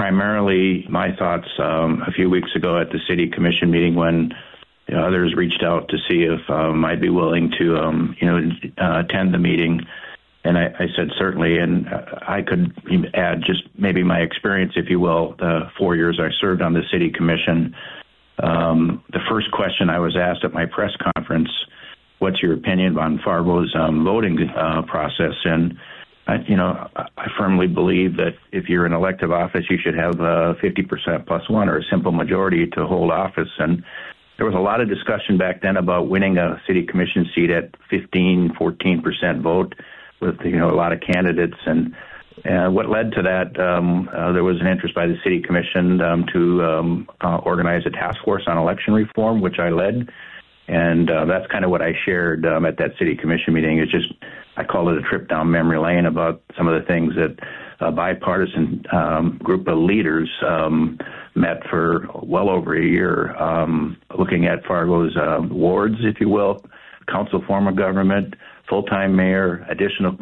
primarily my thoughts a few weeks ago at the city commission meeting when others reached out to see if I'd be willing to attend the meeting. And I said certainly, and I could add just maybe my experience, if you will, the 4 years I served on the city commission. The first question I was asked at my press conference, what's your opinion on Fargo's voting process? And I firmly believe that if you're in elective office, you should have 50% plus one or a simple majority to hold office. And there was a lot of discussion back then about winning a city commission seat at 14% vote with, a lot of candidates. And what led to that, there was an interest by the city commission to organize a task force on election reform, which I led. And that's kind of what I shared at that city commission meeting. It's just, I call it a trip down memory lane about some of the things that a bipartisan group of leaders met for well over a year, looking at Fargo's wards, if you will, council form of government, full-time mayor, additional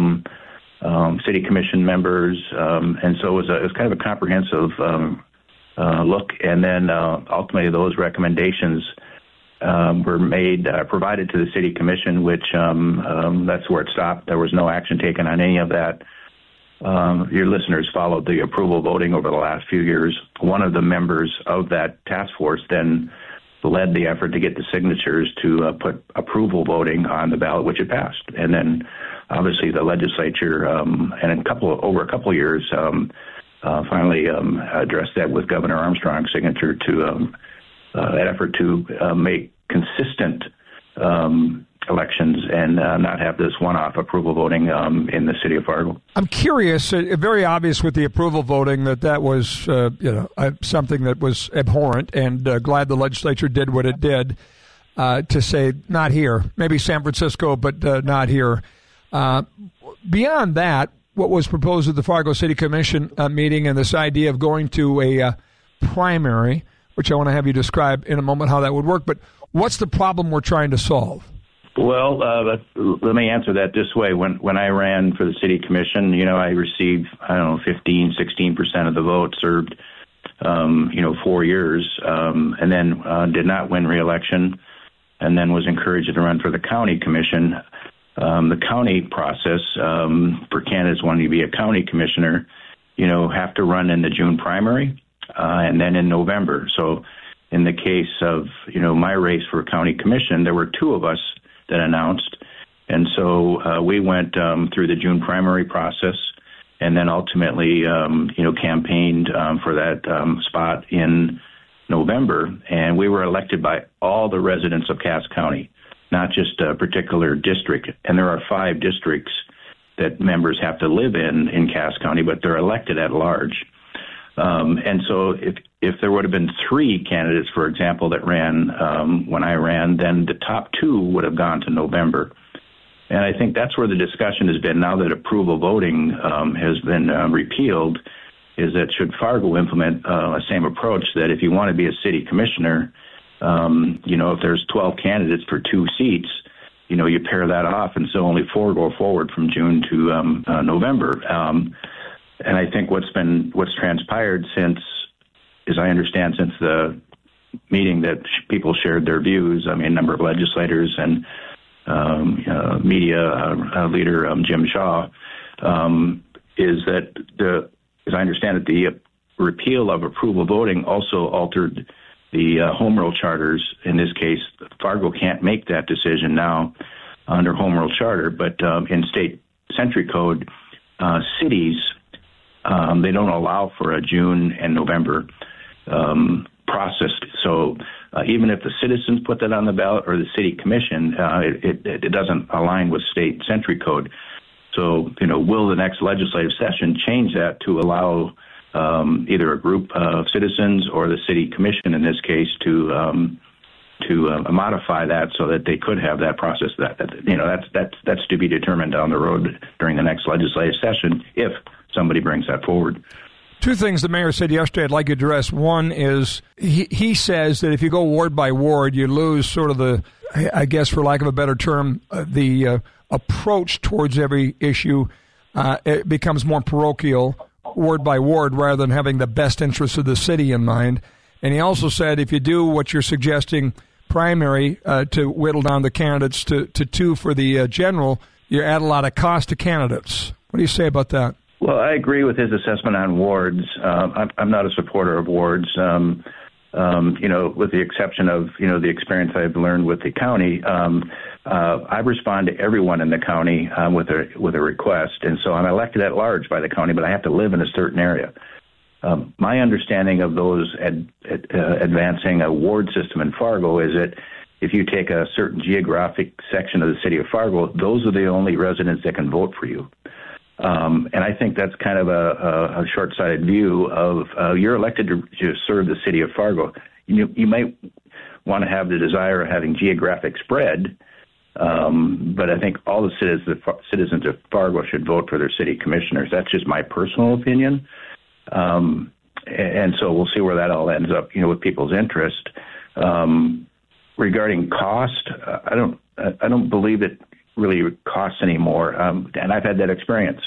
city commission members. And so it was kind of a comprehensive look. And then ultimately those recommendations were provided to the city commission, which that's where it stopped. There was no action taken on any of that. Your listeners followed the approval voting over the last few years. One of the members of that task force then led the effort to get the signatures to put approval voting on the ballot, which it passed. And then obviously the legislature, and over a couple of years, finally addressed that with Governor Armstrong's signature to an effort to make consistent elections and not have this one-off approval voting in the city of Fargo. I'm curious, very obvious with the approval voting that was something that was abhorrent, and glad the legislature did what it did to say not here, maybe San Francisco, but not here. Beyond that, what was proposed at the Fargo City Commission meeting and this idea of going to a primary, which I want to have you describe in a moment how that would work, but what's the problem we're trying to solve? Well, let me answer that this way. When I ran for the city commission, I received, 15, 16% of the vote, served, 4 years, and then did not win re-election, and then was encouraged to run for the county commission. The county process for candidates wanting to be a county commissioner, have to run in the June primary and then in November. So in the case of, my race for county commission, there were two of us that announced. And so we went through the June primary process and then ultimately, campaigned for that spot in November. And we were elected by all the residents of Cass County, not just a particular district. And there are 5 districts that members have to live in Cass County, but they're elected at large. And so if there would have been 3 candidates, for example, that ran when I ran, then the top 2 would have gone to November. And I think that's where the discussion has been now that approval voting has been repealed, is that should Fargo implement a same approach that if you want to be a city commissioner, if there's 12 candidates for 2 seats, you pair that off, and so only 4 go forward from June to November. And I think what's transpired since, as I understand, since the meeting that people shared their views, a number of legislators and media leader Jim Shaw, is that as I understand it, the repeal of approval voting also altered the home rule charters. In this case, Fargo can't make that decision now under home rule charter, but in state century code, cities, they don't allow for a June and November process. So even if the citizens put that on the ballot or the city commission, it doesn't align with state century code. So, will the next legislative session change that to allow either a group of citizens or the city commission, in this case, to modify that so that they could have that process? That's to be determined down the road during the next legislative session if somebody brings that forward. 2 things the mayor said yesterday I'd like you to address. One is he says that if you go ward by ward, you lose sort of the, I guess for lack of a better term, the approach towards every issue. It becomes more parochial, ward by ward rather than having the best interests of the city in mind. And he also said if you do what you're suggesting, primary, to whittle down the candidates to two for the general, you add a lot of cost to candidates. What do you say about that? Well, I agree with his assessment on wards. I'm not a supporter of wards. With the exception of, the experience I've learned with the county, I respond to everyone in the county with a request. And so I'm elected at large by the county, but I have to live in a certain area. My understanding of those advancing a ward system in Fargo is that if you take a certain geographic section of the city of Fargo, those are the only residents that can vote for you. And I think that's kind of a short-sighted view of you're elected to serve the city of Fargo. You might want to have the desire of having geographic spread, but I think all the citizens of Fargo should vote for their city commissioners. That's just my personal opinion. And so we'll see where that all ends up, with people's interest. Regarding cost, I don't believe it really costs anymore. And I've had that experience.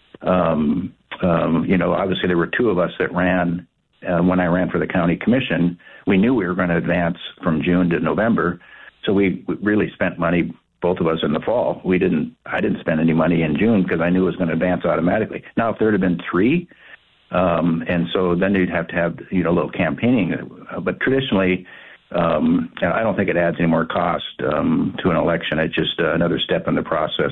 Obviously there were two of us that ran when I ran for the county commission. We knew we were going to advance from June to November. So we really spent money, both of us, in the fall. I didn't spend any money in June because I knew it was going to advance automatically. Now, if there had been three, and so then you'd have to have, a little campaigning. But traditionally, I don't think it adds any more cost to an election. It's just another step in the process